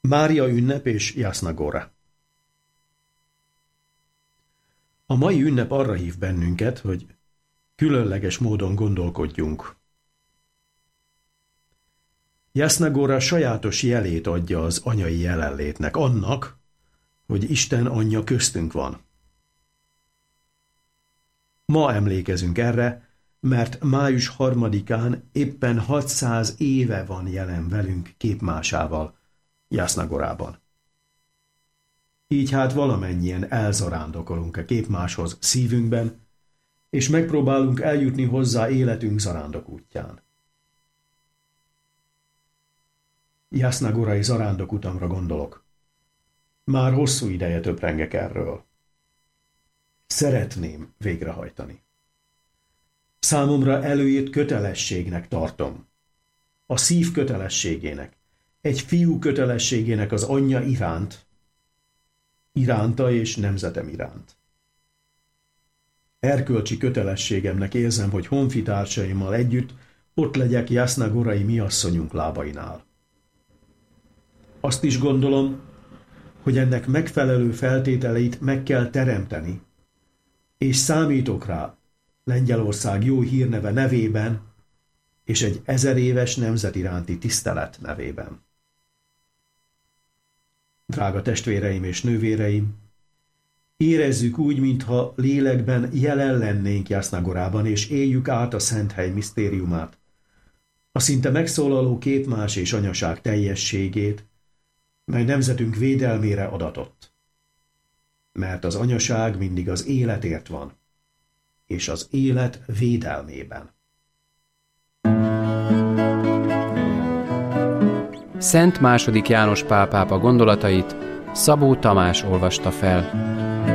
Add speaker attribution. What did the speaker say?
Speaker 1: Mária ünnep és Jasna Gora. A mai ünnep arra hív bennünket, hogy különleges módon gondolkodjunk. Jasna Gora sajátos jelét adja az anyai jelenlétnek, annak, hogy Isten anyja köztünk van. Ma emlékezünk erre, mert május 3-án éppen 600 éve van jelen velünk képmásával, Jasna Gorában. Így hát valamennyien elzarándokolunk a képmáshoz szívünkben, és megpróbálunk eljutni hozzá életünk zarándok útján. Jasna Gorai zarándokutamra gondolok. Már hosszú ideje töprengek erről. Szeretném végrehajtani. Számomra előírt kötelességnek tartom. A szív kötelességének, egy fiú kötelességének az anyja iránta és nemzetem iránt. Erkölcsi kötelességemnek érzem, hogy honfitársaimmal együtt ott legyek Jasna Gorai miasszonyunk lábainál. Azt is gondolom, hogy ennek megfelelő feltételeit meg kell teremteni, és számítok rá Lengyelország jó hírneve nevében és egy 1000 éves nemzet iránti tisztelet nevében. Drága testvéreim és nővéreim, érezzük úgy, mintha lélekben jelen lennénk Jasna Gorában, és éljük át a Szenthely misztériumát, a szinte megszólaló képmás és anyaság teljességét, mely nemzetünk védelmére adatott. Mert az anyaság mindig az életért van, és az élet védelmében.
Speaker 2: Szent II. János Pál pápa gondolatait Szabó Tamás olvasta fel.